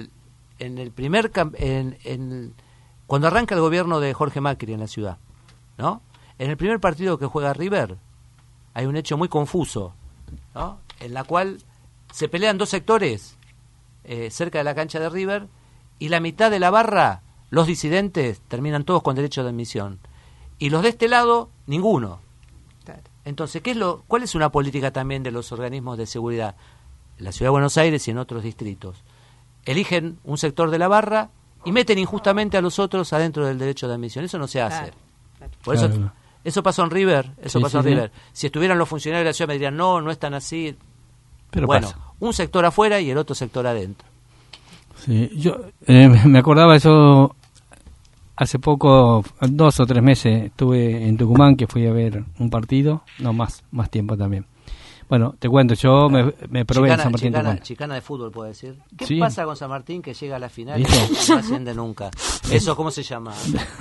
cuando arranca el gobierno de Jorge Macri en la ciudad, ¿no? En el primer partido que juega River hay un hecho muy confuso, ¿no? En la cual se pelean dos sectores cerca de la cancha de River y la mitad de la barra, los disidentes, terminan todos con derecho de admisión y los de este lado, ninguno. Claro. Entonces, ¿cuál es una política también de los organismos de seguridad? En la Ciudad de Buenos Aires y en otros distritos. Eligen un sector de la barra y meten injustamente a los otros adentro del derecho de admisión. Eso no se hace. Claro. Por eso, Claro. eso pasó en River. Eso Sí, pasó en sí, River. Si estuvieran los funcionarios de la ciudad me dirían, no es tan así. Pero bueno, pasa. un sector afuera y el otro sector adentro. Sí, yo me acordaba eso hace poco, 2 o 3 meses, estuve en Tucumán, que fui a ver un partido, no más tiempo también. Bueno, te cuento, yo me probé en San Martín Tucumán. Chicana de fútbol, puedo decir. ¿Qué Sí. pasa con San Martín que llega a la final ¿Viste? y no asciende nunca? ¿Eso cómo se llama?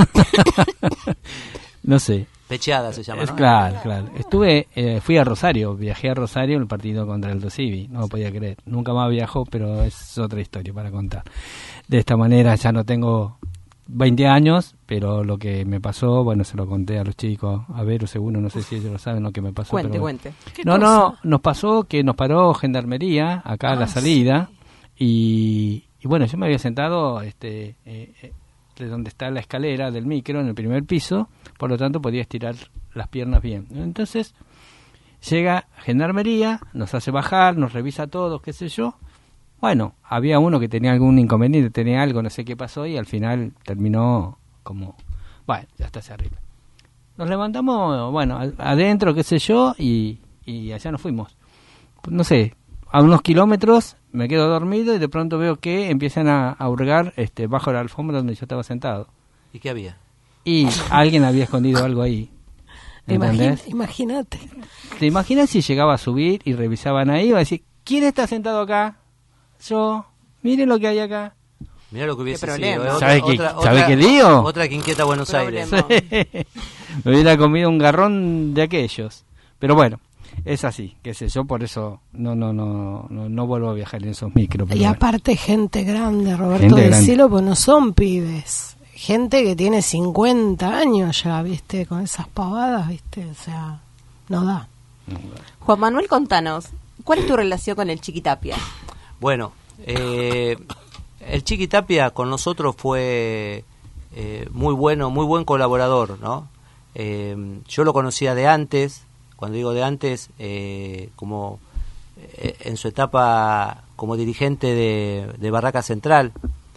No sé. Pecheada se llama, ¿no? Claro. Fui a Rosario, viajé a Rosario en el partido contra el Civi, no lo podía creer. Nunca más viajó, pero es otra historia para contar. De esta manera ya no tengo 20 años, pero lo que me pasó, bueno, se lo conté a los chicos, a ver, seguro, no sé si ellos lo saben lo que me pasó. Cuente. No, nos pasó que nos paró Gendarmería acá a la salida y bueno, yo me había sentado de donde está la escalera del micro en el primer piso, por lo tanto podía estirar las piernas bien. Entonces llega Gendarmería, nos hace bajar, nos revisa todos, qué sé yo. Bueno, había uno que tenía algún inconveniente, tenía algo, no sé qué pasó y al final terminó como, bueno, ya está, se arregla. Nos levantamos, bueno, adentro, qué sé yo, y allá nos fuimos. No sé, a unos kilómetros me quedo dormido y de pronto veo que empiezan a hurgar bajo la alfombra donde yo estaba sentado. ¿Y qué había? Y alguien había escondido algo ahí. ¿Entendés? Imagínate. ¿Te imaginas si llegaba a subir y revisaban ahí? Iba a decir, ¿quién está sentado acá? Yo. Miren lo que hay acá. Mirá lo que hubiese Qué sido. problema. ¿Sabe qué lío? Otra que inquieta a Buenos Aires. Me hubiera comido un garrón de aquellos. Pero bueno, es así, qué sé yo, por eso no vuelvo a viajar en esos micros. Y aparte gente grande, Roberto, Gente grande. decilo, pues no son pibes. Gente que tiene 50 años ya, ¿viste? Con esas pavadas, ¿viste? O sea, no da. Juan Manuel, contanos, ¿cuál es tu relación con el Chiquitapia? Bueno, el Chiqui Tapia con nosotros fue muy buen colaborador, ¿no? Yo lo conocía de antes, cuando digo de antes, como en su etapa como dirigente de Barraca Central,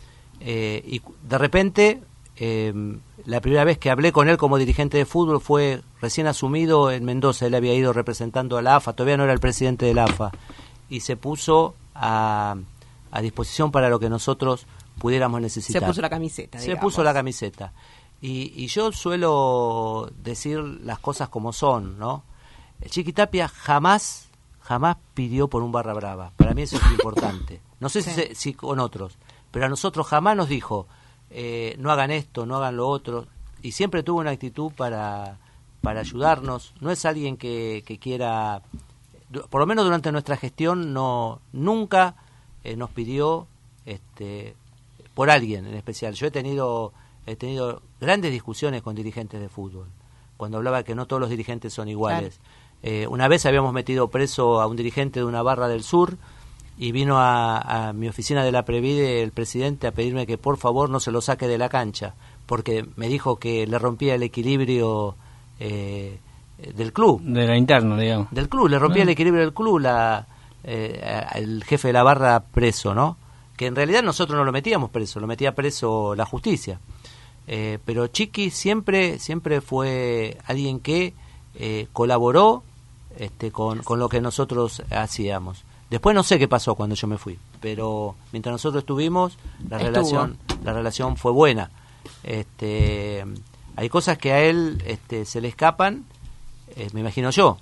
y de repente la primera vez que hablé con él como dirigente de fútbol fue recién asumido en Mendoza. Él había ido representando a la AFA, todavía no era el presidente de la AFA, y se puso a disposición para lo que nosotros pudiéramos necesitar. Se puso la camiseta, Se digamos. puso la camiseta. Y yo suelo decir las cosas como son, ¿no? El Chiqui Tapia jamás jamás pidió por un barra brava. Para mí eso es importante. No sé si con otros, pero a nosotros jamás nos dijo, no hagan esto, no hagan lo otro. Y siempre tuvo una actitud para ayudarnos. No es alguien que quiera, por lo menos durante nuestra gestión, nunca nos pidió por alguien en especial. Yo he tenido grandes discusiones con dirigentes de fútbol, cuando hablaba que no todos los dirigentes son iguales. Claro. Una vez habíamos metido preso a un dirigente de una barra del sur y vino a mi oficina de la Previde el presidente a pedirme que por favor no se lo saque de la cancha, porque me dijo que le rompía el equilibrio del club. De la interna, digamos. Del club, le rompía el equilibrio del club el jefe de la barra preso, ¿no? Que en realidad nosotros no lo metíamos preso, lo metía preso la justicia. Pero Chiqui siempre fue alguien que colaboró con lo que nosotros hacíamos. Después no sé qué pasó cuando yo me fui, pero mientras nosotros estuvimos, la relación fue buena. Hay cosas que a él se le escapan, me imagino yo.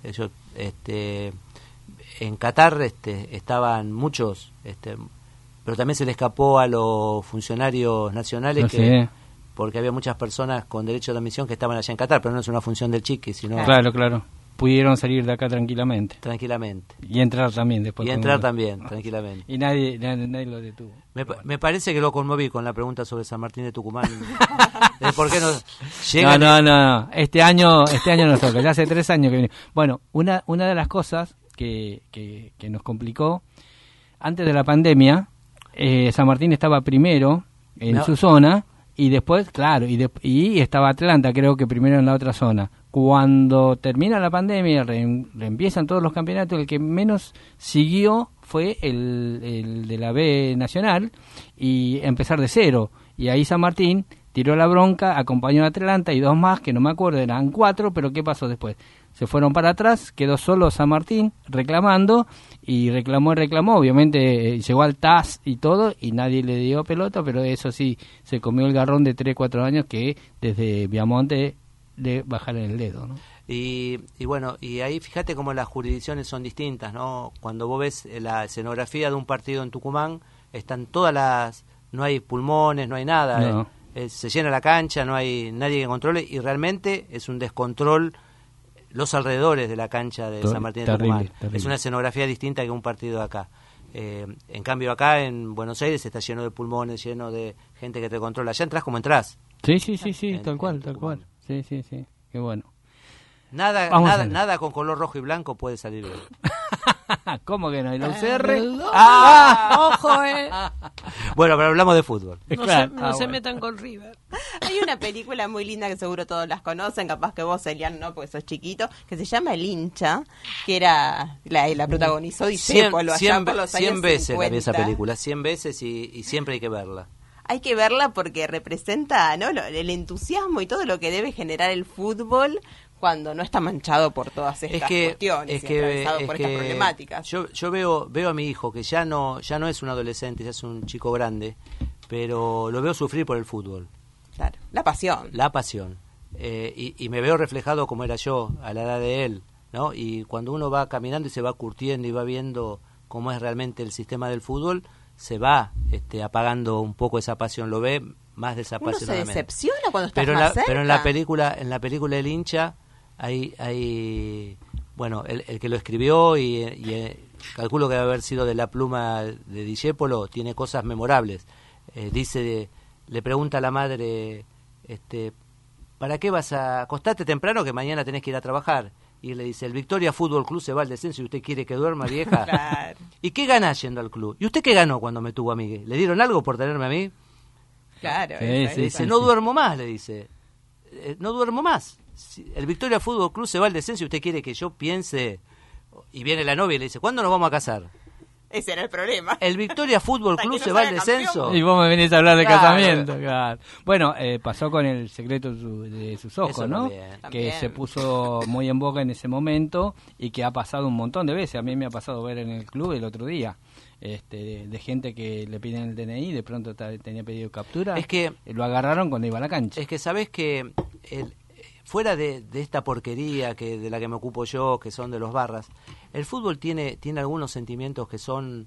En Qatar estaban muchos, pero también se le escapó a los funcionarios nacionales porque había muchas personas con derecho de admisión que estaban allá en Qatar, pero no es una función del Chiqui, sino... Claro. Pudieron salir de acá tranquilamente. Y entrar también después. Tranquilamente. Y nadie lo detuvo. Me parece que lo conmoví con la pregunta sobre San Martín de Tucumán. ¿Por qué no llega? No. Este año nos toca. Ya hace 3 años que viene. Bueno, una de las cosas que nos complicó, antes de la pandemia, San Martín estaba primero en su zona, y después, claro, y estaba Atlanta, creo que primero en la otra zona. Cuando termina la pandemia, reempiezan todos los campeonatos, el que menos siguió fue el de la B Nacional, y empezar de cero. Y ahí San Martín tiró la bronca, acompañó a Atlanta y 2 más, que no me acuerdo, eran 4, pero ¿qué pasó después? Se fueron para atrás, quedó solo San Martín reclamando, y reclamó, obviamente llegó al TAS y todo, y nadie le dio pelota, pero eso sí, se comió el garrón de 3-4 años que desde Viamonte de bajar el dedo, ¿no? Y bueno, y ahí fíjate cómo las jurisdicciones son distintas, ¿no? Cuando vos ves la escenografía de un partido en Tucumán, están no hay pulmones, no hay nada, no. Se llena la cancha, no hay nadie que controle, y realmente es un descontrol los alrededores de la cancha de San Martín de Tucumán. Terrible. Es una escenografía distinta que un partido de acá. En cambio acá en Buenos Aires está lleno de pulmones, lleno de gente que te controla. Allá entras como entras. Sí, tal cual. Sí, qué bueno. Nada con color rojo y blanco puede salir bien. ¿Cómo que no? ¿Y la UCR? ¡Ojo, Bueno, pero hablamos de fútbol. No se metan con River. Hay una película muy linda que seguro todos las conocen, capaz que vos, Elian, no, porque sos chiquito, que se llama El hincha, que era la protagonizó Discépolo allá por los años 100 veces 50. la vi esa película, 100 veces y siempre hay que verla. Hay que verla porque representa, ¿no?, el entusiasmo y todo lo que debe generar el fútbol cuando no está manchado por todas estas cuestiones y atravesado por estas problemáticas. Yo veo a mi hijo, que ya no es un adolescente, ya es un chico grande, pero lo veo sufrir por el fútbol. Claro, la pasión. Y me veo reflejado como era yo a la edad de él, ¿no? Y cuando uno va caminando y se va curtiendo y va viendo cómo es realmente el sistema del fútbol, se va apagando un poco esa pasión, lo ve más desapasionadamente. Uno se decepciona cuando está más cerca. Pero en la película El hincha hay bueno, el que lo escribió y calculo que debe haber sido de la pluma de Discépolo, tiene cosas memorables. Le pregunta a la madre, ¿para qué vas a acostarte temprano que mañana tenés que ir a trabajar? Y él le dice, el Victoria Fútbol Club se va al descenso y usted quiere que duerma, vieja. Claro. ¿Y qué ganás yendo al club? ¿Y usted qué ganó cuando me tuvo a mí? ¿Le dieron algo por tenerme a mí? Claro. Le dice, no duermo más, le dice. No duermo más. El Victoria Fútbol Club se va al descenso y usted quiere que yo piense... Y viene la novia y le dice, ¿cuándo nos vamos a casar? Ese era el problema. El Victoria Fútbol Club se va al descenso. Y vos me venís a hablar de casamiento. Claro. Bueno, pasó con El secreto de sus ojos, eso, ¿no? Que se puso muy en boga en ese momento y que ha pasado un montón de veces. A mí me ha pasado ver en el club el otro día. De gente que le piden el DNI, de pronto tenía pedido captura. Es que lo agarraron cuando iba a la cancha. Es que sabés que fuera de esta porquería de la que me ocupo yo, que son de los barras, el fútbol tiene algunos sentimientos que son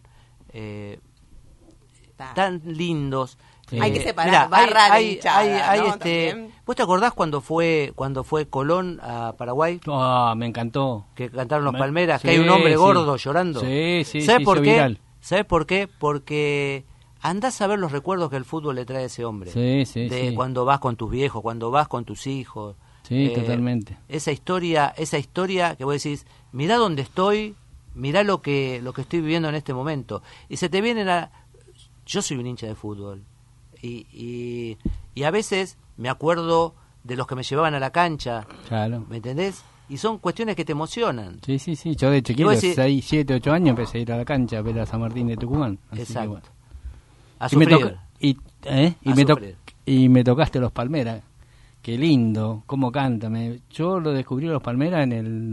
tan lindos. Sí. Hay que separar barra de hinchada, ¿no? ¿Vos te acordás cuando fue Colón a Paraguay? Me encantó. Que cantaron los Palmeras, que hay un hombre gordo llorando. Sí, ¿Sabes por qué? Viral. ¿Sabes por qué? Porque andás a ver los recuerdos que el fútbol le trae a ese hombre. Sí. Cuando vas con tus viejos, cuando vas con tus hijos. Sí, totalmente. Esa historia que vos decís, mirá dónde estoy, mirá lo que estoy viviendo en este momento. Y se te vienen yo soy un hincha de fútbol. Y a veces me acuerdo de los que me llevaban a la cancha. Claro. ¿Me entendés? Y son cuestiones que te emocionan. Sí. Yo de chiquito, 6, 7, 8 años, empecé a ir a la cancha a ver a San Martín de Tucumán. Exacto. Bueno. A sufrir. Y me tocaste los Palmeras. Qué lindo, cómo canta. Yo lo descubrí los Palmeras en el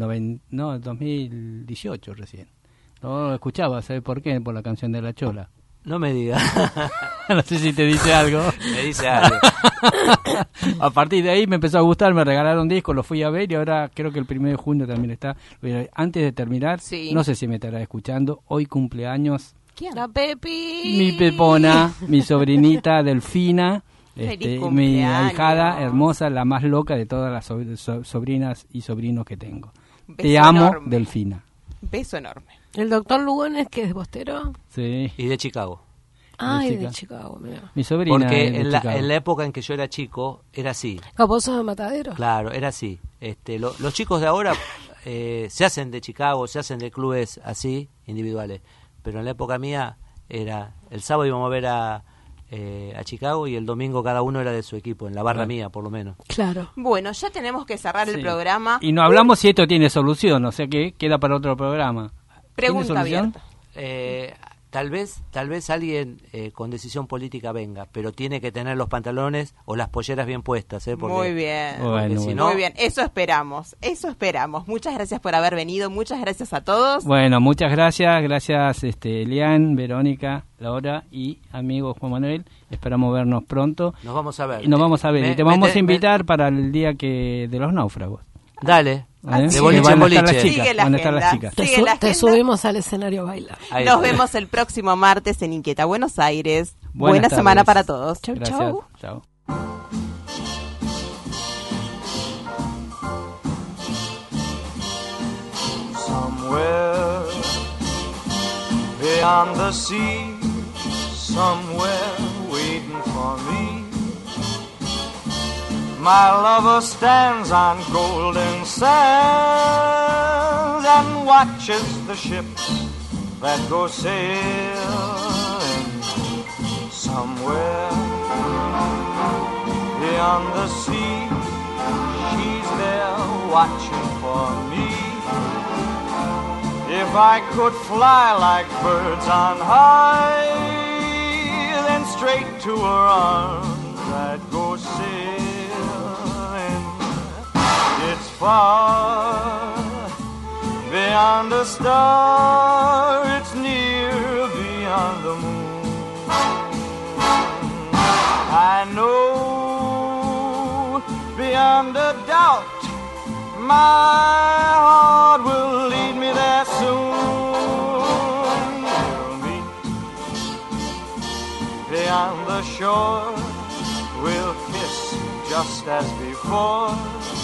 2018 recién. No lo escuchaba, ¿sabes por qué? Por la canción de La Chola. No me digas. No sé si te dice algo. Me dice algo. A partir de ahí me empezó a gustar, me regalaron discos, lo fui a ver y ahora creo que el 1 de junio también está. Antes de terminar, no sé si me estará escuchando, hoy cumpleaños. ¿Quién? La Pepi. Mi Pepona, mi sobrinita Delfina, mi ahijada hermosa, la más loca de todas las sobrinas y sobrinos que tengo. Te amo, enorme. Delfina. Beso enorme. ¿El doctor Lugones, que es bostero? Sí. Y de Chicago. De Chicago, mira. Mi sobrina. Porque en la época en que yo era chico, era así. ¿Vos sos de Matadero? Claro, era así. Los chicos de ahora se hacen de Chicago, se hacen de clubes así, individuales. Pero en la época mía, era el sábado íbamos a ver a Chicago y el domingo cada uno era de su equipo, en la barra mía por lo menos. Claro. Bueno, ya tenemos que cerrar el programa. Y no hablamos si esto tiene solución, o sea que queda para otro programa. Pregunta abierta. Tal vez alguien con decisión política venga, pero tiene que tener los pantalones o las polleras bien puestas. Porque, muy bien, bueno. Muy bien, eso esperamos. Muchas gracias por haber venido, muchas gracias a todos. Bueno, muchas gracias Elian, Verónica, Laura y amigo Juan Manuel. Esperamos vernos pronto. Nos vamos a ver. Y te vamos a invitar para el día de los náufragos. Dale. De boliche en boliche. Sigue la agenda. Te subimos al escenario a bailar. Nos vemos el próximo martes en Inquieta Buenos Aires. Buena semana para todos. Chau. Chau. Somewhere beyond the sea, somewhere waiting for me, my lover stands on golden sands and watches the ships that go sailing. Somewhere beyond the sea, she's there watching for me. If I could fly like birds on high, then straight to her arms I'd go sailing. It's far beyond a star, it's near beyond the moon. I know beyond a doubt my heart will lead me there soon. We'll meet beyond the shore, we'll kiss just as before.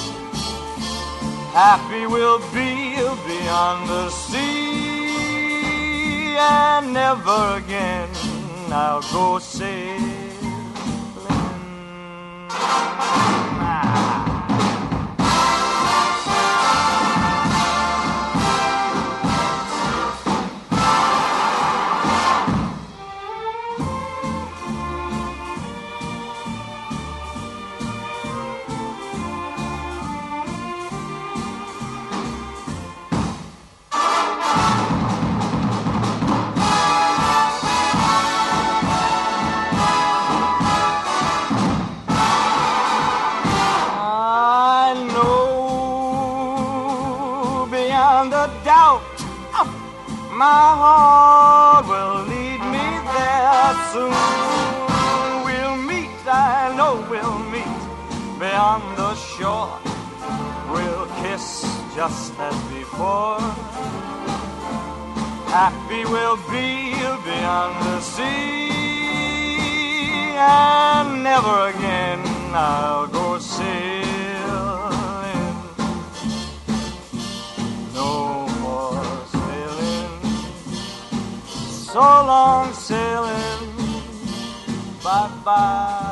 Happy we'll be beyond the sea, and never again I'll go sailing. My heart will lead me there soon. We'll meet, I know we'll meet beyond the shore. happiness just as before. Happy we'll be beyond the sea, and never again I'll go sailing. No more sailing, so long sailing, bye-bye.